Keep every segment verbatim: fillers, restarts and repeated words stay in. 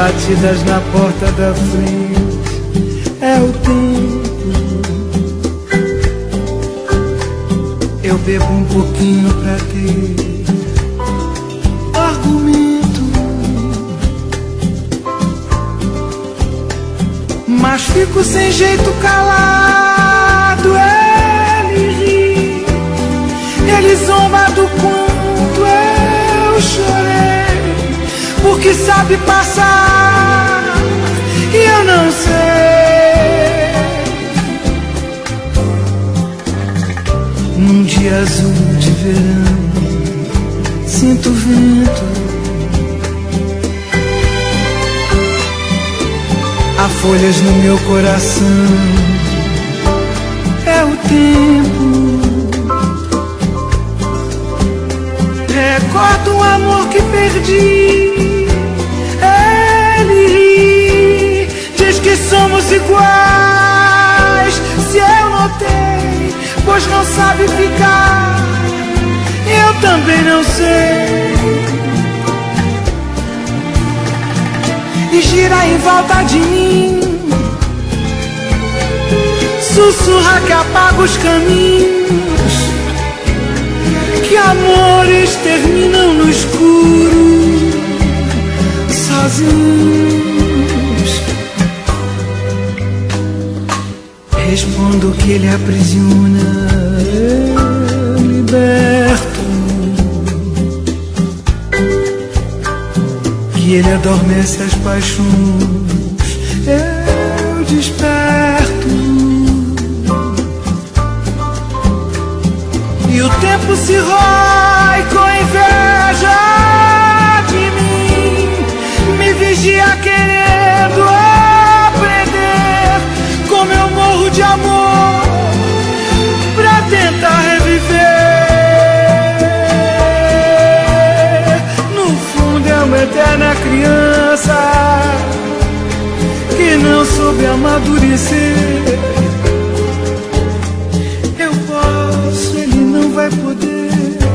batidas na porta da frente. É o tempo. Eu bebo um pouquinho pra ter argumento, mas fico sem jeito calado. Ele ri, ele zomba do quanto eu chorei, porque sabe passar e eu não sei. Num dia azul de verão, sinto o vento, há folhas no meu coração. É o tempo. Recordo um amor que perdi. Ele ri, diz que somos iguais. Se eu notei, pois não sabe ficar, eu também não sei. E gira em volta de mim, sussurra que apaga os caminhos, que amores terminam no escuro, sozinhos. Respondo que ele aprisiona, eu liberto, que ele adormece as paixões, eu desperto. E o tempo se rói com inveja de mim, me vigia querendo aprender como eu morro de amor pra tentar reviver. No fundo é uma eterna criança que não soube amadurecer. Eu posso, ele não vai poder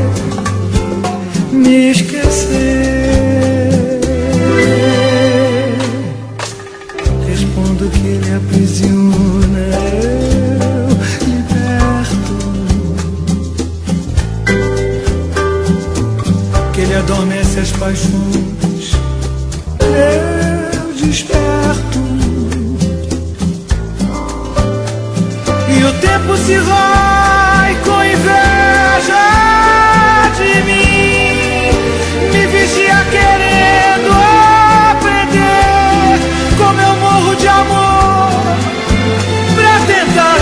me esquecer. Respondo que ele aprisiona, eu liberto, que ele adormece as paixões, eu desperto. E o tempo se rói com inveja de mim, me vigia querendo aprender como eu morro de amor pra tentar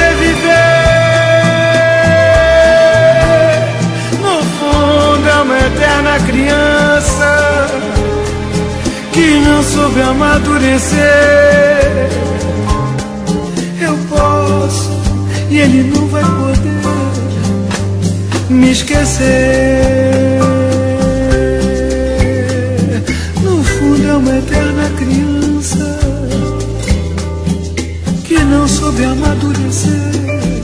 reviver. No fundo é uma eterna criança que não soube amadurecer. Eu posso e ele não vai poder me esquecer. No fundo é uma eterna criança que não soube amadurecer.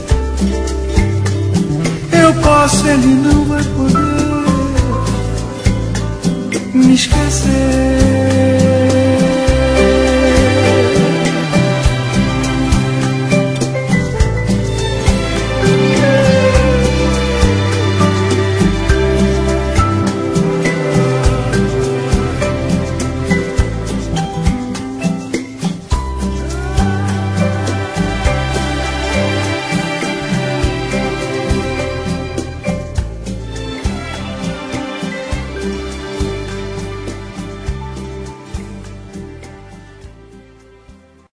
Eu posso, ele não vai poder me esquecer.